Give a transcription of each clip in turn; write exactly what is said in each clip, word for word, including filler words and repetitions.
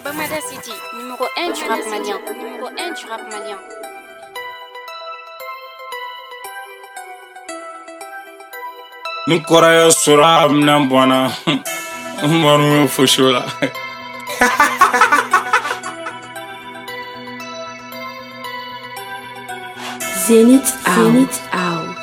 Bamada City, numéro un du rap malien. Numéro un du rap malien. Nkora ya sura mnambwana Manu fushola Zenith Out. Zenith Out.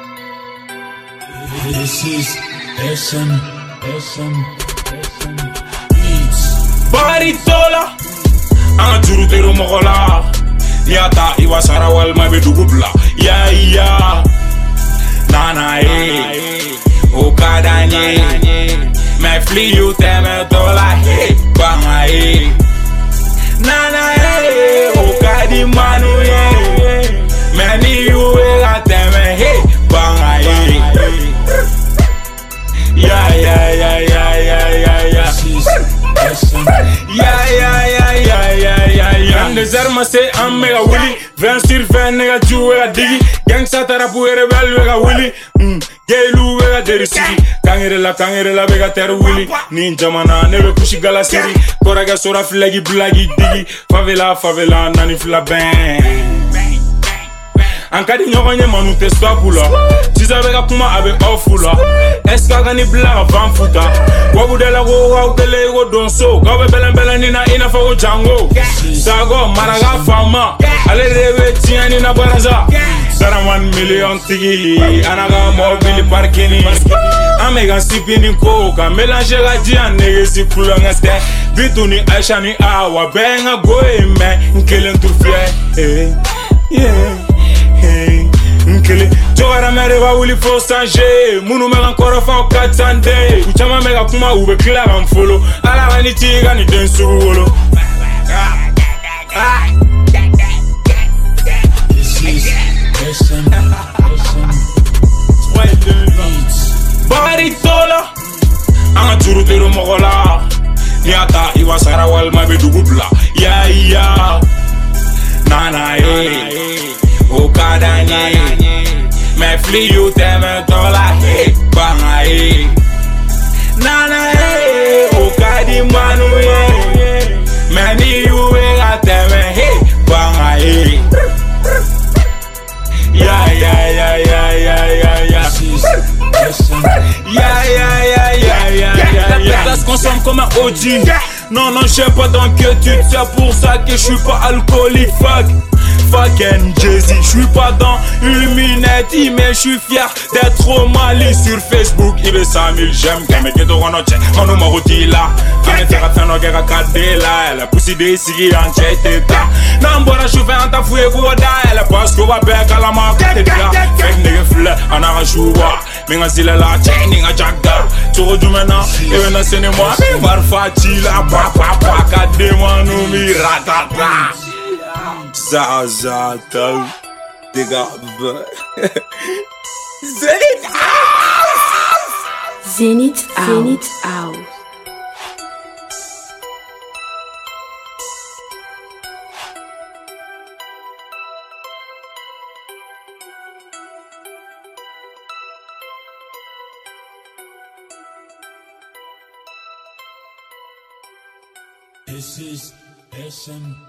This is S M S M S M Beats. Bari tola Anturu teru mokola Yata iwa sarawal mabe dugubla Ya ya Nana eh Okada nye Me fli you teme tola eh Banga eh Nana eh Okadi manu eh Many you eh teme eh Banga eh Ya ya ya ya ya ya ya This is S M. Ya ya ya ya ya ya ya Les armes c'est un méga willy vingt sur vingt nigga tu wega digi Gangsta tarapu rebel wega willy mm. Gaylu wega deri sigi Kangere la kangere la vega ter willy Ninja mana nebe kushi gala siri Koraga sora flagi blagi digi Favela favela nani fila bang Ankadi nyonye manu te swapula Tiza vega kuma abe ofula Eska gani blaga van futa Wabudela go waudele go donso Gawe belen belen nina ina fago jango Sago maraga fama Ale rewe tiani na baraza Dara one million tigi Anaga mobili parkini Amega sipini koka Melange ga dia nege si kulonga ste Bitu ni Aisha ni awa Benga goe me Nkelen turfie Eh Yeah Hey, nkele Jogara mere wa wuli fo sanje Munu mega nkoro fa o katande Uchama mega kuma ube klara mfolo Ala gani tiga ni densu wolo This is S M S M Beats. Bari tola Anga turu teru mokola Niata iwa sarawal mabe dugubla Ya ya Nana eh Okada nye Me fli you teme tola eh Banga eh Nana eh Okadi manu eh Many you eh teme eh Banga eh Ya ya ya ya ya ya ya This is S M. Ya ya ya ya ya ya ya La consomme comme un O G Non non j'aime pas d'inquiétude C'est pour ça que je suis pas alcoolique Fuck Fucking Jay-Z, j'suis pas dans Illuminati mais j'suis fier d'être au Mali sur Facebook. Il est cent mille j'aime quand me get on check. Manu maruti là, quand me faire atteindre au gars kadela. Elle a poussé des sigi en cheteta. Nambora choufe en ta fouille goda. Elle pense qu'on va perdre à la marque. Fake nigga fleur, en a choua. Minga zile la chain, ninga jagga. Toro du maintenant, et maintenant c'est moi. Parfois chila, papa, papa, kadema nous mi ratata. Zazata, digga, Zenith Out. Zenith Out. Zenith Out. This is S M.